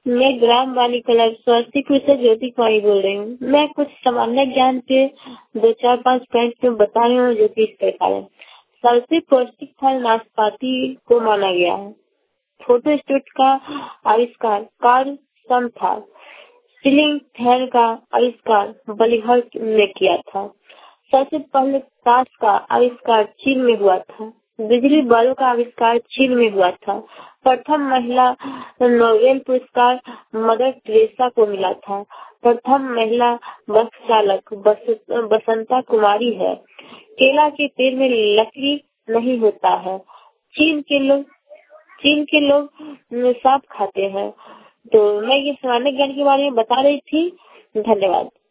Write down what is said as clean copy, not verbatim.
मैं ग्राम वाणी क्लब स्वास्तिक से ज्योति कुमारी बोल रही हूँ। मैं कुछ सामान्य ज्ञान के 2-4-5 पॉइंट में बता रही हूँ जो कि इस प्रकार है। सबसे पौष्टिक फल नाशपाती को माना गया है। फोटोस्टेट का आविष्कार कार्ल सम था। सीलिंग फैन का आविष्कार बलिहर ने किया था। सबसे पहले ताश का आविष्कार चीन में हुआ था। बिजली बल्ब का आविष्कार चीन में हुआ था। प्रथम महिला नोबेल पुरस्कार मदर टेरेसा को मिला था। प्रथम महिला बस चालक बसंता कुमारी है। केला के पेड़ में लकड़ी नहीं होता है। चीन के लोग सांप खाते हैं। तो मैं ये सामान्य ज्ञान के बारे में बता रही थी। धन्यवाद।